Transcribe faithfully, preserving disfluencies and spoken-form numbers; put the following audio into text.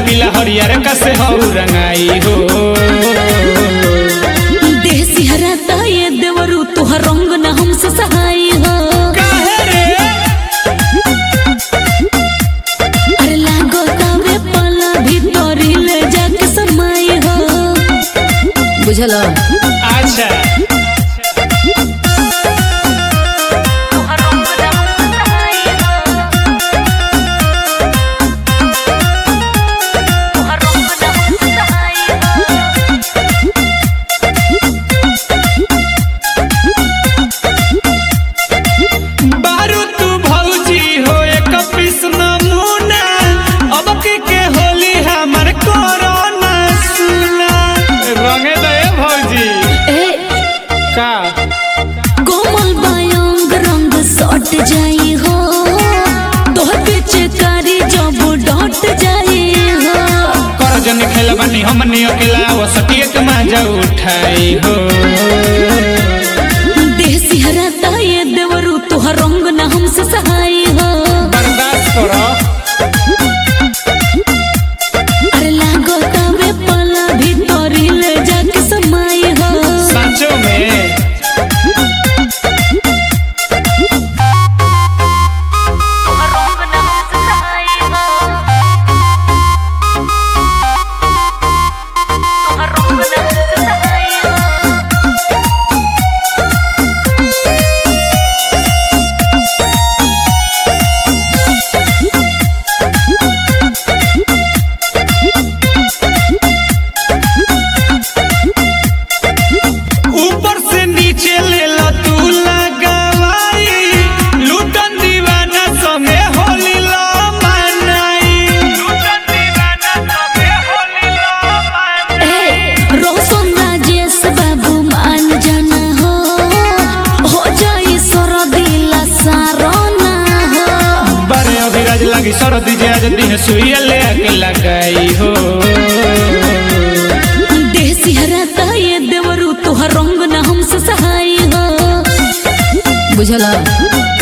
पीला हरियर कसे हो रंगाई हो देसी हराता ये देवरू तुहर रंग न हमसे सहाय हो काहे रे अरे लागो तावे पाला भीतरी ले जाके समाई हो बुझला अच्छा कोमल बायोंग रंग सट जाई हो तोहर पीछे कारी जब डट जाई हो कर जन खेल बनी हमने अकेला वो सटिए के मजा उठाई हो देसी हराता ये देवरू तोहर रंग न हमसे सहाय हो बर्दाश्त करो अरे लागो तावे पाला भीतरी ले जाके समाई हो सांचो में लगी सरदी आज दिन सुइया ले आके लगाई हो देसी हराता ये देवरू तोहर रंग न हमसे सहाय हो बुझला।